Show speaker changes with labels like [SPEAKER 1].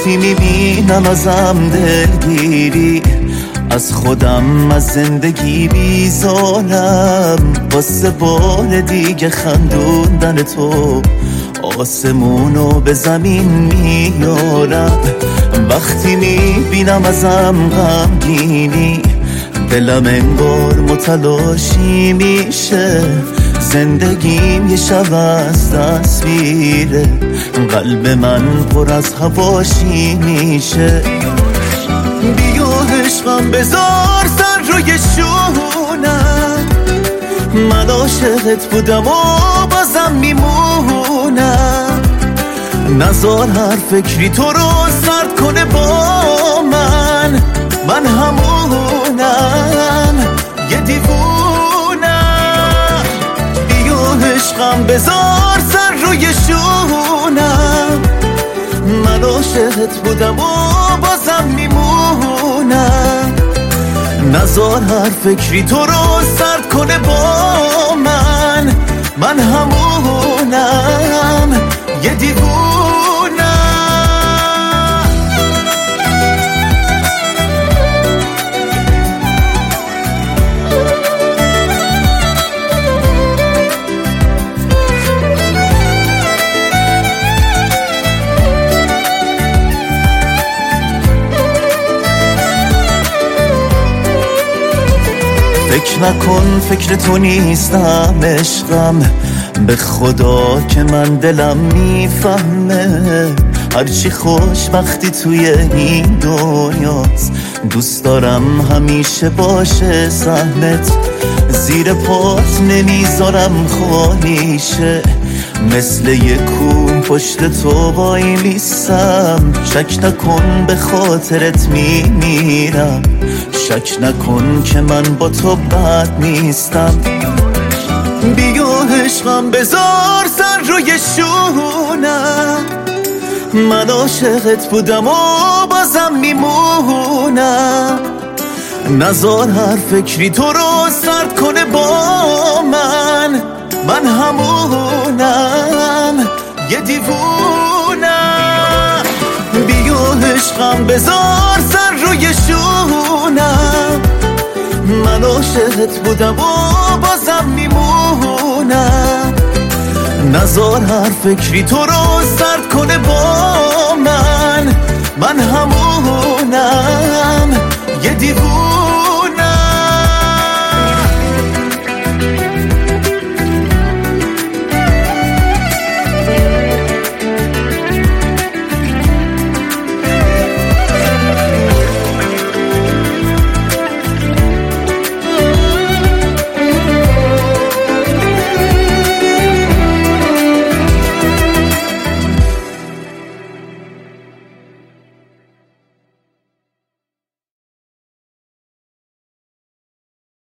[SPEAKER 1] وقتی میبینم ازم دلگیری، از خودم از زندگی بیزارم، واسه بار دیگه خندوندن تو آسمونو به زمین میارم. وقتی میبینم ازم غمگینی، دلم انگار متلاشی میشه، زندگیم یه شب از تصویره، قلب من پر از هواشی میشه. بیا عشقم بذار سر روی شونم، من عاشقت بودم و بازم میمونم، نذار هر فکری تو رو سرد کنه با من همونم یه دیوونم. بیا عشقم بذار سر روی شونم، من عاشقت بودم و بازم میمونم، نذار هر فکری تو رو سرد کنه با من همونم یه دیوونم. فکر نکن فکر تو نیستم عشقم، به خدا که من دلم میفهمه، هرچی خوش وقتی توی این دنیاست، دوست دارم همیشه باشه سهمت، زیر پات نمیذارم خالیشه، مثل یه کوه پشت تو وای میسم، شک نکن به خاطرت میمیرم، شک نکن که من با تو بد نیستم. بیا عشقم بذار سر روی شونم، من عاشقت بودم و بازم میمونم، نذار هر فکری تو رو سرد کنه با من همونم یه دیوونم. بیا عشقم بذار سر روی شونم، من عاشقت بودم و بازم میمونم، نذار هر فکری تو رو سرد کنه با من همونم